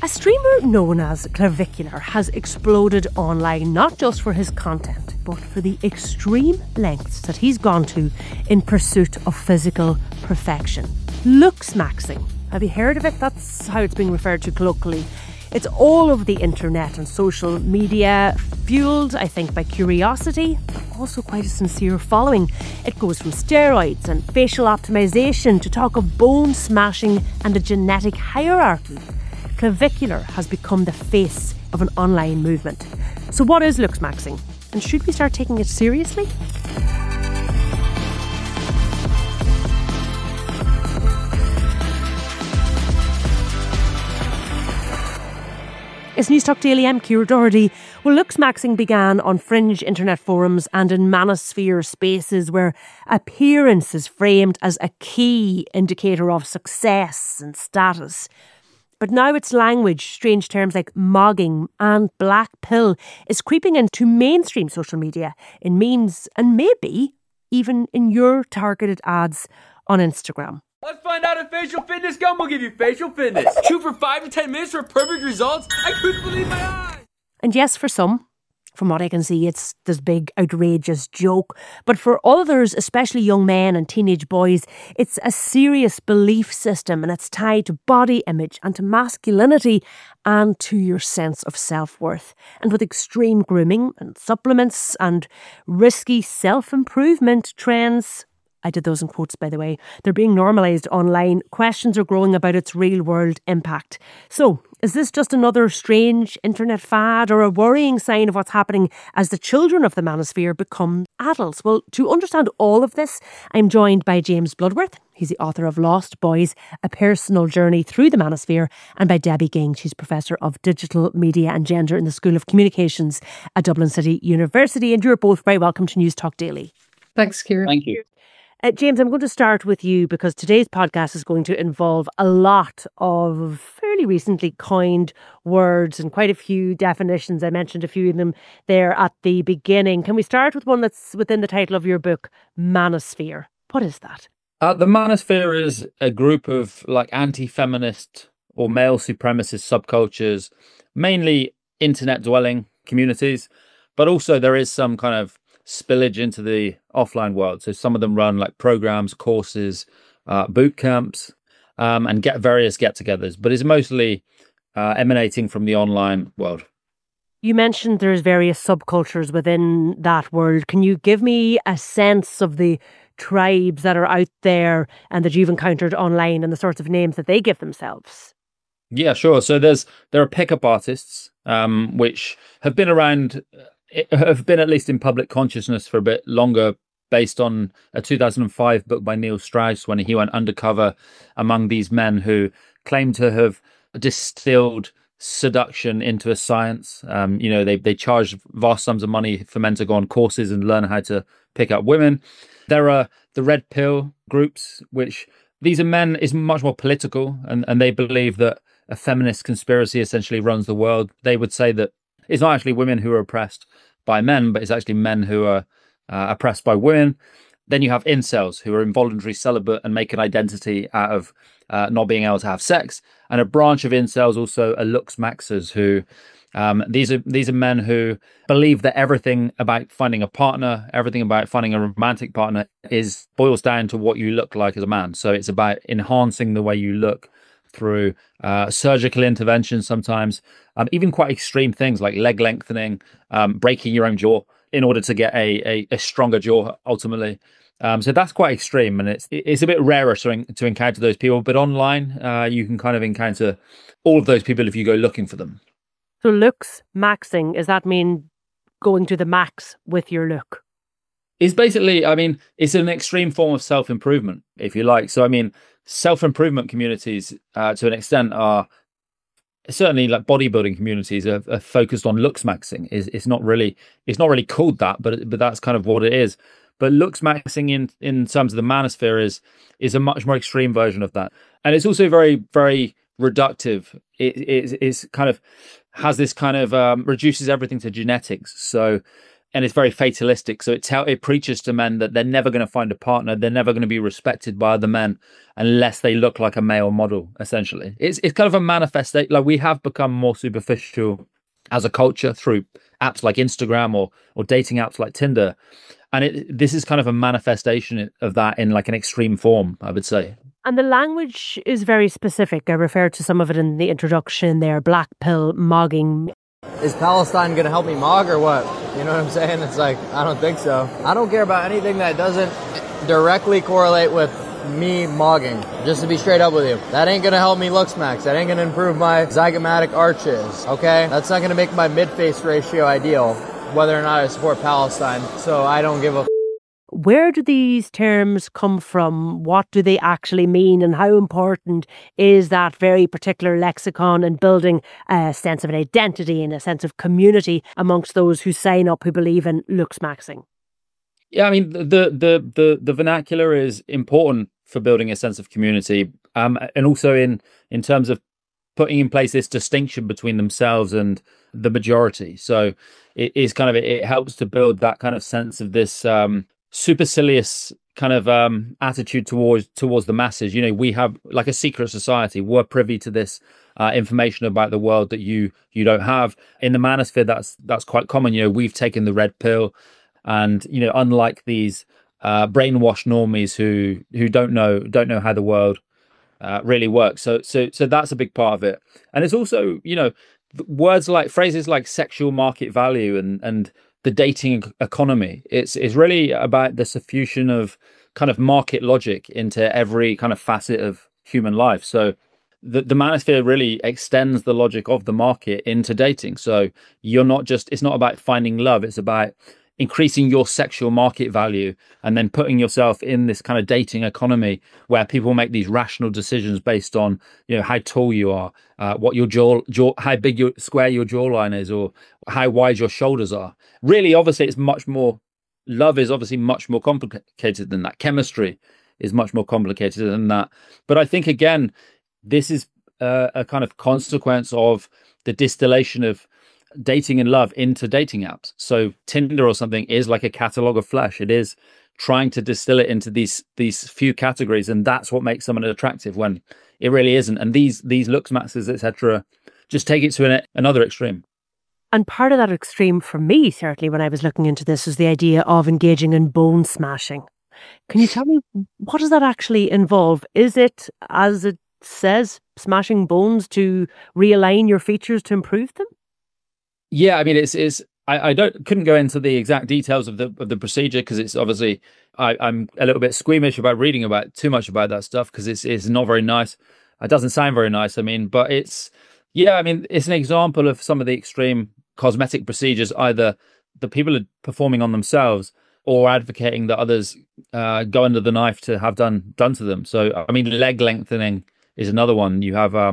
A streamer known as Clavicular has exploded online not just for his content, but for the extreme lengths that he's gone to in pursuit of physical perfection. Looks maxing. Have you heard of it? That's how it's being referred to colloquially. It's all over the internet and social media, fueled, I think, by curiosity, but also quite a sincere following. It goes from steroids and facial optimization to talk of bone smashing and a genetic hierarchy. Clavicular has become the face of an online movement. So what is looks maxing? And should we start taking it seriously? It's Newstalk Daily. I'm Ciara Doherty. Well, looks maxing began on fringe internet forums and in manosphere spaces where appearance is framed as a key indicator of success and status. But now its language, strange terms like mogging and black pill, is creeping into mainstream social media, in memes and maybe even in your targeted ads on Instagram. Let's find out if Facial Fitness Gum will give you facial fitness. Chew for 5 to 10 minutes for perfect results. I couldn't believe my eyes. And yes, for some, from what I can see, it's this big, outrageous joke. But for others, especially young men and teenage boys, it's a serious belief system, and it's tied to body image and to masculinity and to your sense of self-worth. And with extreme grooming and supplements and risky self-improvement trends, I did those in quotes, by the way, they're being normalised online. Questions are growing about its real-world impact. So, is this just another strange internet fad or a worrying sign of what's happening as the children of the manosphere become adults? Well, to understand all of this, I'm joined by James Bloodworth. He's the author of Lost Boys, A Personal Journey Through the Manosphere, and by Debbie Ging. She's Professor of Digital Media and Gender in the School of Communications at Dublin City University. And you're both very welcome to Newstalk Daily. Thanks, Ciara. Thank you. James, I'm going to start with you because today's podcast is going to involve a lot of fairly recently coined words and quite a few definitions. I mentioned a few of them there at the beginning. Can we start with one that's within the title of your book, Manosphere? What is that? The Manosphere is a group of anti-feminist or male supremacist subcultures, mainly internet-dwelling communities, but also there is some kind of spillage into the offline world. So some of them run programs, courses, boot camps, and various get-togethers, but it's mostly emanating from the online world. You mentioned there's various subcultures within that world. Can you give me a sense of the tribes that are out there and that you've encountered online and the sorts of names that they give themselves? Yeah, sure. So there are pickup artists, which have been around, have been at least in public consciousness for a bit longer, based on a 2005 book by Neil Strauss, when he went undercover among these men who claim to have distilled seduction into a science. They charge vast sums of money for men to go on courses and learn how to pick up women. There are the red pill groups, which these are men, is much more political, and they believe that a feminist conspiracy essentially runs the world. They would say that it's not actually women who are oppressed by men, but it's actually men who are oppressed by women. Then you have incels, who are involuntary celibate and make an identity out of not being able to have sex. And a branch of incels also are looks maxers, who these are men who believe that everything about finding a partner, everything about finding a romantic partner boils down to what you look like as a man. So it's about enhancing the way you look through surgical interventions sometimes, even quite extreme things like leg lengthening, breaking your own jaw in order to get a stronger jaw ultimately. So that's quite extreme, and it's a bit rarer to encounter those people. But online, you can kind of encounter all of those people if you go looking for them. So looks maxing, does that mean going to the max with your look? It's basically, it's an extreme form of self-improvement, if you like. So, self-improvement communities, to an extent, are certainly like bodybuilding communities are focused on looks maxing. It's not really called that, but that's kind of what it is. But looks maxing in terms of the manosphere is a much more extreme version of that, and it's also very, very reductive. It's kind of has this kind of reduces everything to genetics. So and it's very fatalistic. So it preaches to men that they're never going to find a partner, they're never going to be respected by other men unless they look like a male model. Essentially, it's kind of a manifestation. Like, we have become more superficial as a culture through apps like Instagram or dating apps like Tinder, and this is kind of a manifestation of that in like an extreme form, I would say. And the language is very specific. I referred to some of it in the introduction there: black pill, mogging. Is Palestine going to help me mog or what? You know what I'm saying? It's like, I don't think so. I don't care about anything that doesn't directly correlate with me mogging. Just to be straight up with you, that ain't going to help me looks max. That ain't going to improve my zygomatic arches, okay? That's not going to make my mid-face ratio ideal, whether or not I support Palestine. So I don't give a Where do these terms come from? What do they actually mean? And how important is that very particular lexicon in building a sense of an identity and a sense of community amongst those who sign up, who believe in looks maxing? Yeah, I mean, the vernacular is important for building a sense of community, and also in terms of putting in place this distinction between themselves and the majority. So it helps to build that kind of sense of this supercilious kind of attitude towards the masses. You know, we have like a secret society. We're privy to this information about the world that you don't have. In the manosphere, that's quite common. You know, we've taken the red pill, and you know, unlike these brainwashed normies who don't know how the world really works. So that's a big part of it. And it's also, you know, phrases like sexual market value and the dating economy. It's really about the suffusion of kind of market logic into every kind of facet of human life. So the manosphere really extends the logic of the market into dating. So it's not about finding love. It's about increasing your sexual market value and then putting yourself in this kind of dating economy where people make these rational decisions based on, you know, how tall you are, what your how big square your jawline is, or how wide your shoulders are. Really, obviously, love is obviously much more complicated than that. Chemistry is much more complicated than that. But I think, again, this is a kind of consequence of the distillation of dating and love into dating apps. So Tinder or something is like a catalogue of flesh. It is trying to distill it into these few categories, and that's what makes someone attractive when it really isn't. And these looks maxes, etc., just take it to another extreme. And part of that extreme for me, certainly when I was looking into this, was the idea of engaging in bone smashing. Can you tell me, what does that actually involve? Is it, as it says, smashing bones to realign your features to improve them? Yeah, I mean, I couldn't go into the exact details of the procedure because it's obviously I'm a little bit squeamish about reading about too much about that stuff because it's not very nice. It doesn't sound very nice. I mean, but it's an example of some of the extreme cosmetic procedures either the people are performing on themselves or advocating that others go under the knife to have done to them. So I mean, leg lengthening is another one. You have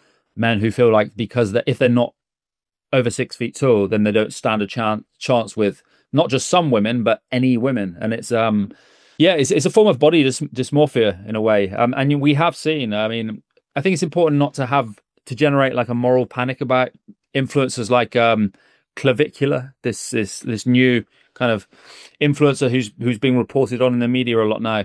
men who feel like because if they're not over 6 feet tall, then they don't stand a chance with not just some women, but any women. And it's it's a form of body dysmorphia in a way. And we have seen, I mean, I think it's important not to generate like a moral panic about influencers like Clavicular, this new kind of influencer who's being reported on in the media a lot now.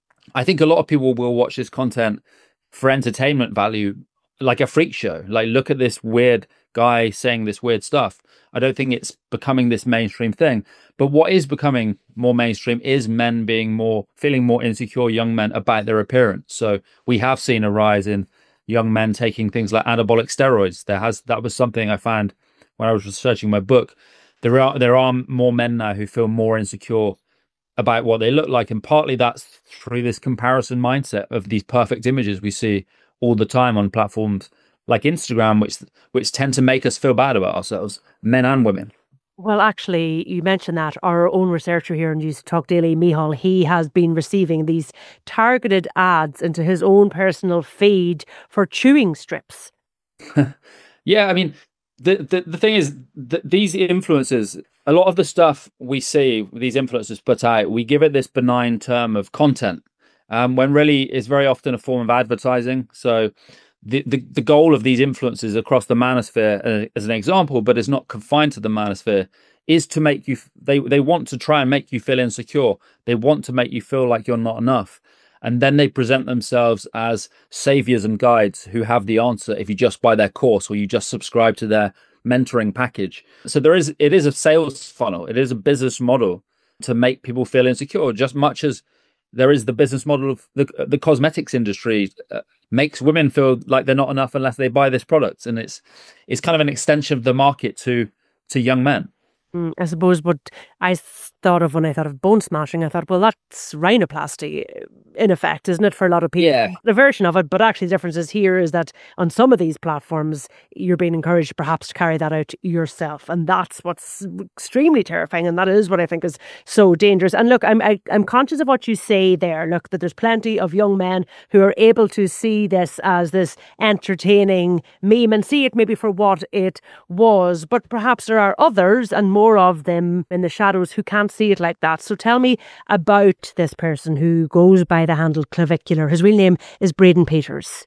I think a lot of people will watch this content for entertainment value, like a freak show. Like, look at this weird guy saying this weird stuff. I don't think it's becoming this mainstream thing. But what is becoming more mainstream is men feeling more insecure, young men, about their appearance. So we have seen a rise in young men taking things like anabolic steroids. That was something I found when I was researching my book. There are more men now who feel more insecure about what they look like, and partly that's through this comparison mindset of these perfect images we see all the time on platforms like Instagram, which tend to make us feel bad about ourselves, men and women. Well, actually, you mentioned that our own researcher here on News Talk Daily, Michal, he has been receiving these targeted ads into his own personal feed for chewing strips. Yeah, I mean, the thing is that these influencers, a lot of the stuff we see these influencers put out, we give it this benign term of content, when really it's very often a form of advertising. So the goal of these influencers across the manosphere, as an example, but it's not confined to the manosphere, is to make you, they want to try and make you feel insecure. They want to make you feel like you're not enough. And then they present themselves as saviors and guides who have the answer if you just buy their course or you just subscribe to their mentoring package. So it is a sales funnel. It is a business model to make people feel insecure, just much as there is the business model of the cosmetics industry makes women feel like they're not enough unless they buy this product. And it's kind of an extension of the market to young men. I suppose what I thought of when I thought of bone smashing, I thought, well, that's rhinoplasty in effect, isn't it, for a lot of people? Yeah. The version of it, but actually the difference is here is that on some of these platforms, you're being encouraged perhaps to carry that out yourself. And that's what's extremely terrifying. And that is what I think is so dangerous. And look, I'm conscious of what you say there. Look, that there's plenty of young men who are able to see this as this entertaining meme and see it maybe for what it was. But perhaps there are others and more of them in the shadows who can't see it like that. So tell me about this person who goes by the handle Clavicular. His real name is Braden Peters.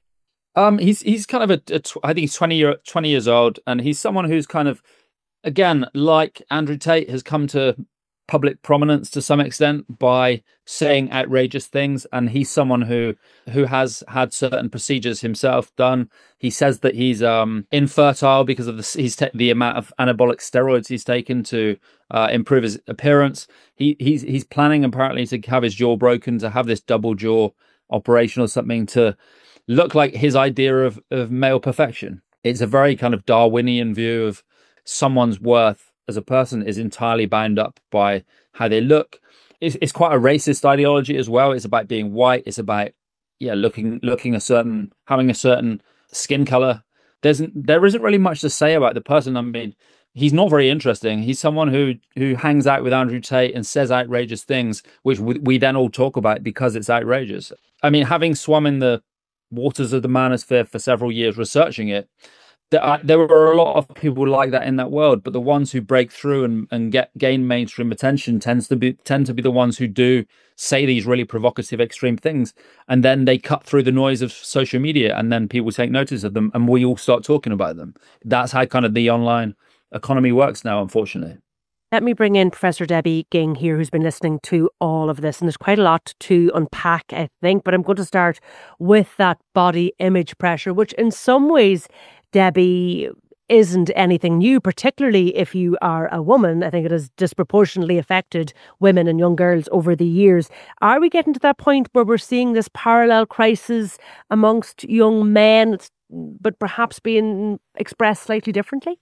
He's kind of I think he's 20 years old, and he's someone who's kind of, again, like Andrew Tate, has come to public prominence to some extent by saying outrageous things. And he's someone who has had certain procedures himself done. He says that he's infertile because of the amount of anabolic steroids he's taken to improve his appearance. He's planning apparently to have his jaw broken, to have this double jaw operation or something to look like his idea of male perfection. It's a very kind of Darwinian view of someone's worth as a person is entirely bound up by how they look. It's quite a racist ideology as well. It's about being white. It's about looking a certain, having a certain skin color. There isn't really much to say about the person. I mean, he's not very interesting. He's someone who hangs out with Andrew Tate and says outrageous things, which we then all talk about because it's outrageous. I mean, having swum in the waters of the manosphere for several years researching it, there were a lot of people like that in that world, but the ones who break through and gain mainstream attention tend to be the ones who do say these really provocative, extreme things, and then they cut through the noise of social media, and then people take notice of them, and we all start talking about them. That's how kind of the online economy works now, unfortunately. Let me bring in Professor Debbie Ging here, who's been listening to all of this. And there's quite a lot to unpack, I think. But I'm going to start with that body image pressure, which in some ways, Debbie, isn't anything new, particularly if you are a woman. I think it has disproportionately affected women and young girls over the years. Are we getting to that point where we're seeing this parallel crisis amongst young men, but perhaps being expressed slightly differently?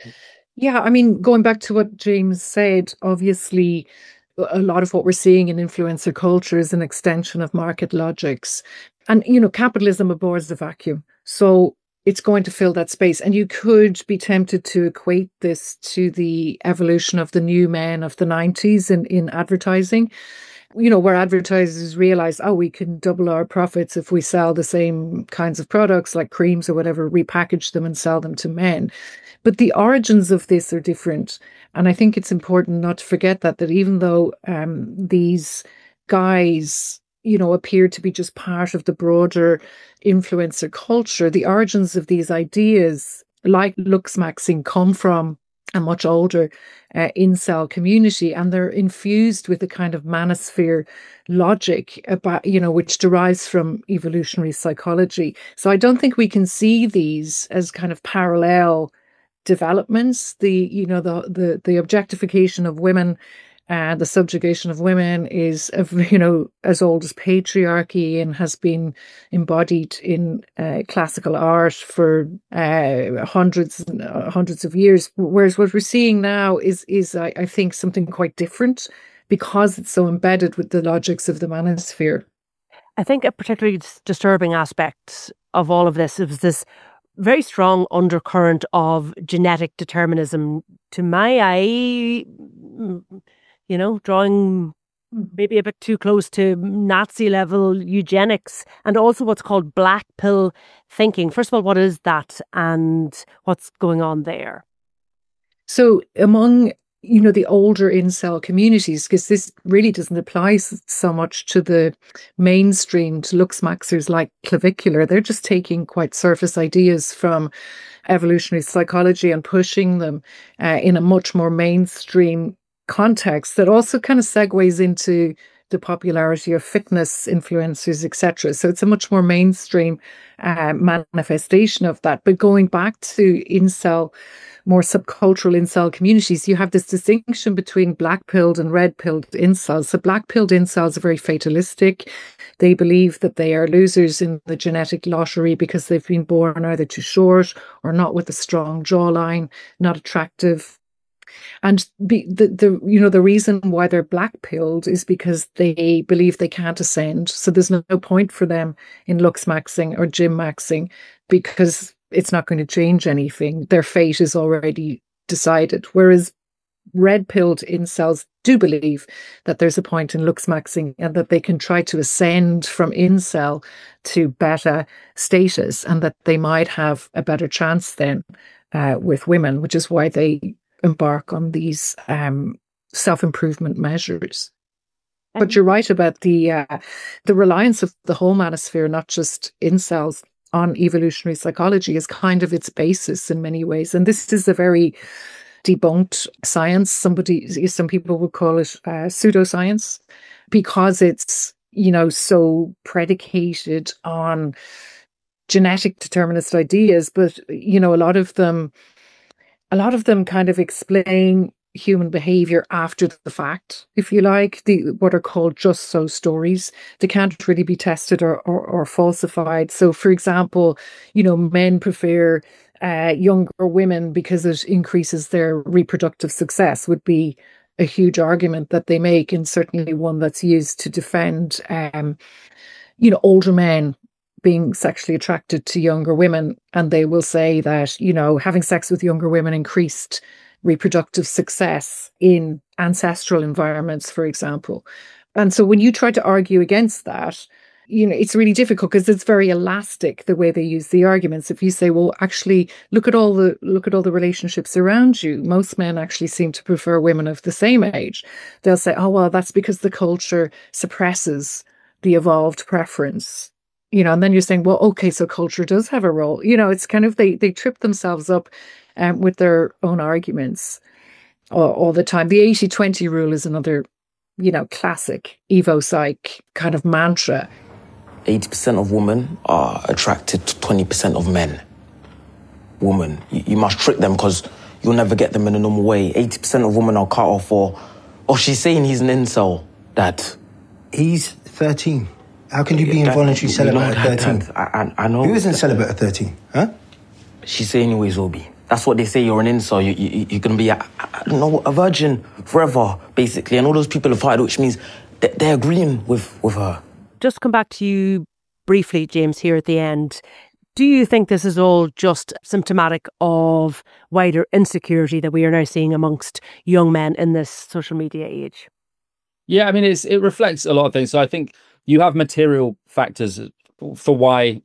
Yeah, I mean, going back to what James said, obviously, a lot of what we're seeing in influencer culture is an extension of market logics. And, capitalism abhors the vacuum. So it's going to fill that space. And you could be tempted to equate this to the evolution of the new men of the 90s in advertising, where advertisers realize, we can double our profits if we sell the same kinds of products like creams or whatever, repackage them and sell them to men. But the origins of this are different. And I think it's important not to forget that even though these guys, appear to be just part of the broader influencer culture, the origins of these ideas, like Luxmaxing, come from a much older incel community, and they're infused with a kind of manosphere logic about, which derives from evolutionary psychology. So I don't think we can see these as kind of parallel developments. The objectification of women, the subjugation of women is, as old as patriarchy and has been embodied in classical art for hundreds of years. Whereas what we're seeing now is I think, something quite different because it's so embedded with the logics of the manosphere. I think a particularly disturbing aspect of all of this is this very strong undercurrent of genetic determinism. To my eye, drawing maybe a bit too close to Nazi level eugenics, and also what's called black pill thinking. First of all, what is that and what's going on there? So among the older incel communities, because this really doesn't apply so much to the mainstream, to looksmaxers like Clavicular. They're just taking quite surface ideas from evolutionary psychology and pushing them in a much more mainstream context that also kind of segues into the popularity of fitness influencers, etc. So it's a much more mainstream manifestation of that. But going back to incel, more subcultural incel communities, you have this distinction between black-pilled and red-pilled incels. So black-pilled incels are very fatalistic. They believe that they are losers in the genetic lottery because they've been born either too short or not with a strong jawline, not attractive. And the reason why they're black-pilled is because they believe they can't ascend. So there's no point for them in looks maxing or gym maxing because it's not going to change anything. Their fate is already decided. Whereas red-pilled incels do believe that there's a point in looks maxing and that they can try to ascend from incel to beta status and that they might have a better chance then with women, which is why they embark on these self-improvement measures. But you're right about the reliance of the whole manosphere, not just incels, on evolutionary psychology is kind of its basis in many ways. And this is a very debunked science. Some people would call it pseudoscience because it's, so predicated on genetic determinist ideas. But, a lot of them kind of explain human behavior after the fact, if you like, what are called just so stories. They can't really be tested or falsified. So, for example, men prefer younger women because it increases their reproductive success would be a huge argument that they make, and certainly one that's used to defend, older men being sexually attracted to younger women. And they will say that, having sex with younger women increased reproductive success in ancestral environments, for example. And so when you try to argue against that, it's really difficult because it's very elastic the way they use the arguments. If you say, well, actually, look at all the relationships around you, most men actually seem to prefer women of the same age. They'll say, oh, well, that's because the culture suppresses the evolved preference. And then you're saying, well, okay, so culture does have a role. It's kind of, they trip themselves up with their own arguments all the time. The 80-20 rule is another, classic Evo Psych kind of mantra. 80% of women are attracted to 20% of men. Women, you must trick them because you'll never get them in a normal way. 80% of women are cut off she's saying he's an incel, Dad. He's 13. How can you be involuntary celibate at 13? Dad, I know. Who isn't celibate at 13? Huh? She's saying always will be. That's what they say, you're an incel. You're going to be, a virgin forever, basically. And all those people have fired, which means they're agreeing with her. Just come back to you briefly, James, here at the end. Do you think this is all just symptomatic of wider insecurity that we are now seeing amongst young men in this social media age? Yeah, I mean, it reflects a lot of things. So I think you have material factors for why,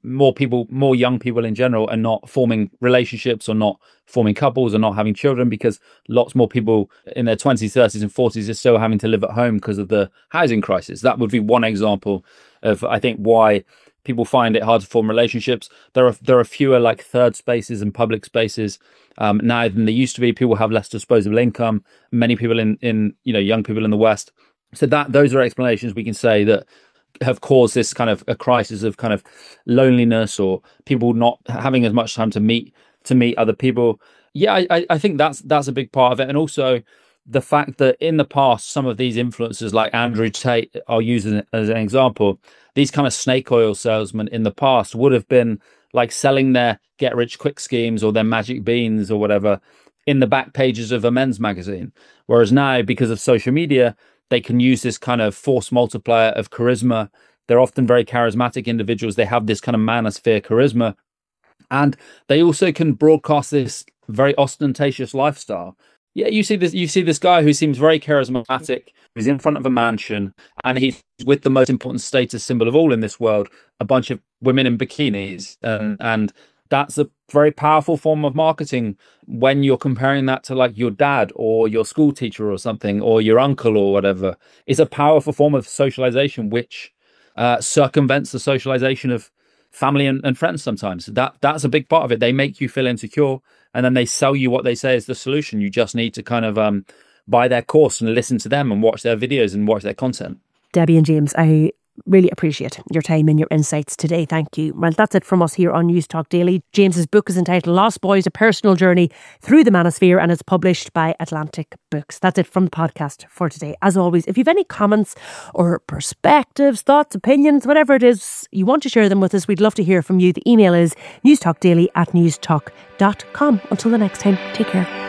more young people in general are not forming relationships or not forming couples or not having children, because lots more people in their 20s, 30s and 40s are still having to live at home because of the housing crisis. That would be one example of, I think, why people find it hard to form relationships. There are fewer like third spaces and public spaces now than there used to be. People have less disposable income. Many people in young people in the West. So those are explanations we can say that have caused this kind of a crisis of kind of loneliness or people not having as much time to meet other people. Yeah, I think that's a big part of it. And also the fact that in the past, some of these influencers like Andrew Tate are used as an example. These kind of snake oil salesmen in the past would have been like selling their get rich quick schemes or their magic beans or whatever in the back pages of a men's magazine. Whereas now, because of social media, they can use this kind of force multiplier of charisma. They're often very charismatic individuals. They have this kind of manosphere charisma. And they also can broadcast this very ostentatious lifestyle. Yeah, you see this guy who seems very charismatic, who's in front of a mansion, and he's with the most important status symbol of all in this world, a bunch of women in bikinis and that's a very powerful form of marketing when you're comparing that to like your dad or your school teacher or something, or your uncle or whatever. It's a powerful form of socialization, which circumvents the socialization of family and friends sometimes. That's a big part of it. They make you feel insecure, and then they sell you what they say is the solution. You just need to kind of buy their course and listen to them and watch their videos and watch their content. Debbie and James, I really appreciate your time and your insights today. Thank you. Well, that's it from us here on News Talk Daily. James's book is entitled Lost Boys, A Personal Journey Through the Manosphere, and it's published by Atlantic Books. That's it from the podcast for today. As always, if you have any comments or perspectives, thoughts, opinions, whatever it is, you want to share them with us, we'd love to hear from you. The email is newstalkdaily@newstalk.com. Until the next time, take care.